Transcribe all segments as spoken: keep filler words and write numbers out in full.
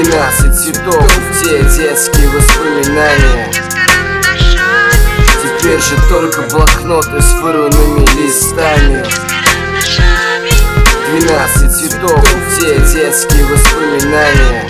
Двенадцать цветов, те детские воспоминания. Теперь же только блокноты с вырванными листами. Двенадцать цветов, те детские воспоминания.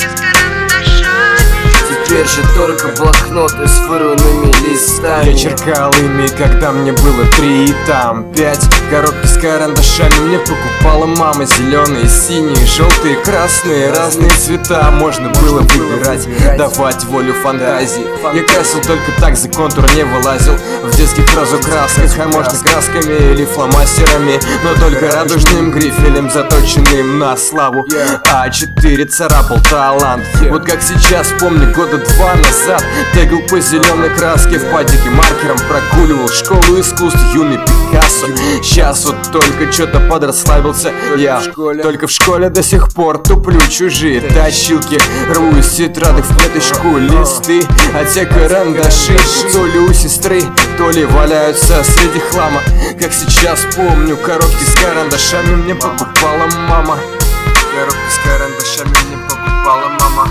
Теперь же только блокноты с вырванными листами. Я черкал ими, когда мне было три, и там пять. Коробки с карандашами мне покупала мама. Зеленые, синие, желтые, красные, разные цвета можно было выбирать, давать волю фантазии. Я красил только так, за контур не вылазил. В детских разукрасках, а можно красками или фломастерами, но только радужным грифелем, заточенным на славу. А четыре царапал талант. Вот как сейчас помню, года два назад тегал по зеленой краске в падике маркером, прогуливал школу искусств юный Пикассо. Сейчас вот только что-то подрасслабился я, только в школе до сих пор туплю чужие точилки. Рву из тетрадок в клеточку листы, а те карандаши то ли у сестры, то ли валяются среди хлама. Как сейчас помню, коробки с карандашами мне покупала мама. Коробки с карандашами мне покупала мама.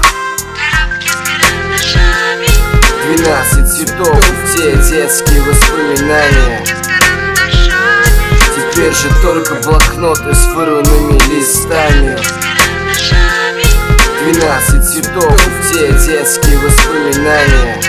Двенадцать цветов, те детские воспоминания. Теперь же только блокноты с вырванными листами. Двенадцать цветов, те детские воспоминания.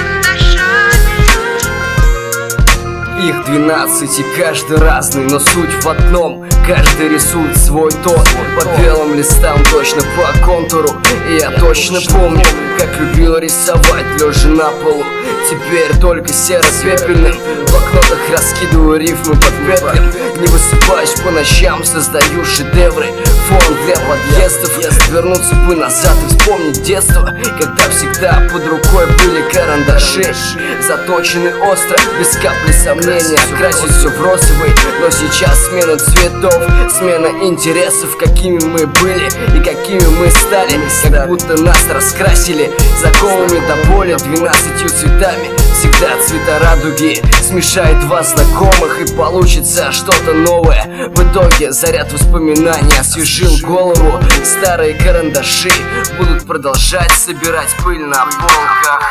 Их двенадцать и каждый разный, но суть в одном. Каждый рисует свой тон по белым листам, точно по контуру. И я точно помню, как любил рисовать лежа на полу. Теперь только серо-пепельным в блокнотах раскидываю рифмы под петлем. Не высыпаюсь по ночам, создаю шедевры. Фон для подъездов. Вернуться бы назад и вспомнить детство, когда всегда под рукой были карандаши, заточены остро, без капли сомнения. Красить все в розовый, но сейчас смена цветов, смена интересов. Какими мы были и какими мы стали, как будто нас раскрасили заковами до боли двенадцатью цветами. Всегда цвета радуги, смешай два знакомых и получится что-то новое. В итоге заряд воспоминаний освежил голову. Старые карандаши будут продолжать собирать пыль на полках.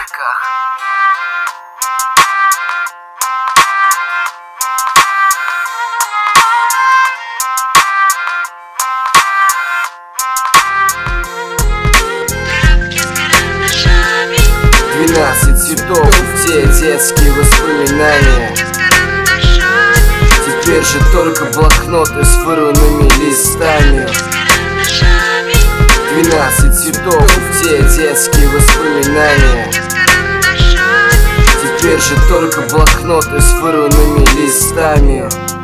Двенадцать цветов, те детские воспоминания. Теперь же только блокноты с вырванными листами. Двенадцать цветов, те детские воспоминания. Теперь же только блокноты с вырванными листами.